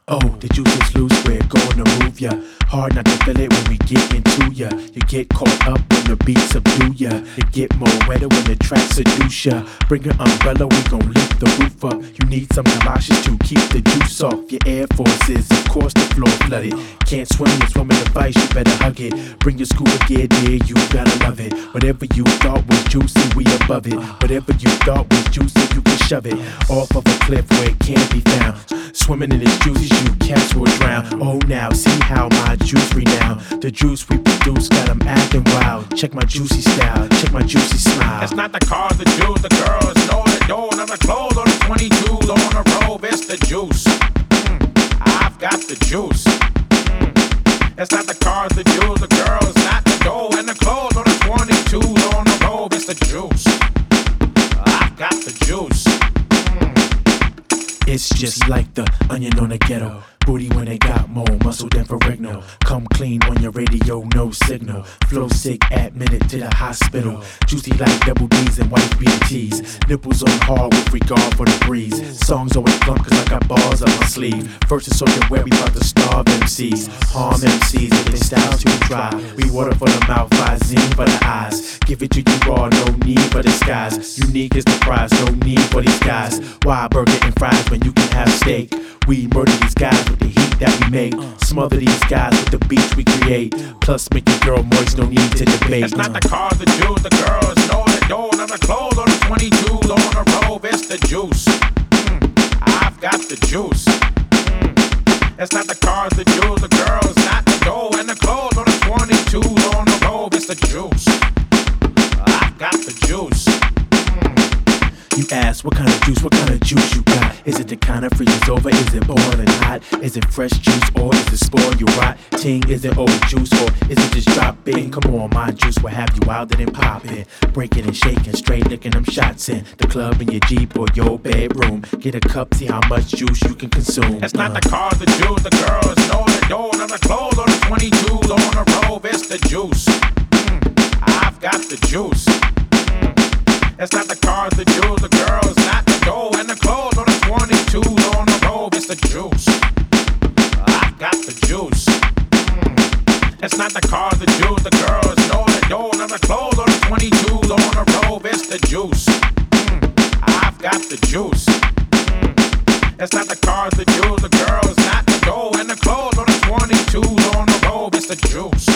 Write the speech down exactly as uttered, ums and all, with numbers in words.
Oh, the juice is loose, we're gonna move ya. Hard not to feel it when we get into ya. You get caught up when the beat subdue ya. You get more wetter when the track seduce ya. Bring an umbrella, we gon' lift the roof up. You need some galoshes to keep the juice off your Air Forces. Of course the floor flooded. Can't swim in swimming device, you better hug it. Bring your scuba gear, dear, you gotta love it. Whatever you thought was juicy, we above it. Whatever you thought was juicy, you can shove it off of a cliff where it can't be found. Swimming in this juice, you cats will drown. Oh, now see how my juice renown. The juice we produce got 'em acting wild. Check my juicy style, check my juicy smile. It's not the cars, the juice, the girls, nor the door, nor the clothes, or the twenty-twos on the robe. It's the juice. Mm, I've got the juice. Mm, it's not the cars, the jewels, the girls, not the dough, and the clothes, or the twenty-twos on the robe. It's the juice. I've got the juice. It's just like the onion on the ghetto. Booty when they got more muscle than Ferrigno. Come clean on your radio, no signal. Flow sick, admitted to the hospital. Juicy like double D's and white B T's. Nipples on hard with regard for the breeze. Songs always plump cause I got balls up my sleeve. First it's soaking wet, we bout to starve M Cs. Harm M Cs if they style too dry. We water for the mouth, Visine for the eyes. Give it to you raw, no need for disguise. Unique is the prize, no need for these guys. Why burger and fries when you can have steak? We murder these guys with the heat that we make. Smother these guys with the beats we create. Plus make your girl moist, no need to debate. It's not the cars, the jewels, the girls, nor the door, nor the clothes, or the twenty-twos on the robe. It's the juice. Mm, I've got the juice. Mm, it's not the cars, the jewels, the girls, not the door, and the clothes, or the twenty-twos on the robe. It's the juice. I've got the juice. You ask, what kind of juice, what kind of juice you got? Is it the kind of freezes over, is it boiling hot? Is it fresh juice or is it spoiled, you rot? Ting, is it old juice or is it just dropping? Come on, my juice will have you wilder than popping. Breaking and shaking, straight licking them shots in the club, in your Jeep or your bedroom. Get a cup, see how much juice you can consume. It's not the cars, the jewels, the girls, nor the door, nor the clothes, or the twenty-twos on the robe. It's the juice. Mm, I've got the juice. It's not the cars, the jewels, the girls, not the dough, and the clothes, or the twenty-twos on the robe. It's the juice. I've got the juice. Mm. It's not the cars, the jewels, the girls, nor the dough, nor the clothes, or the twenty-twos on the robe. It's the juice. Mm. I've got the juice. Mm. It's not the cars, the jewels, the girls, not the dough, and the clothes, or the twenty-twos on the robe. It's the juice.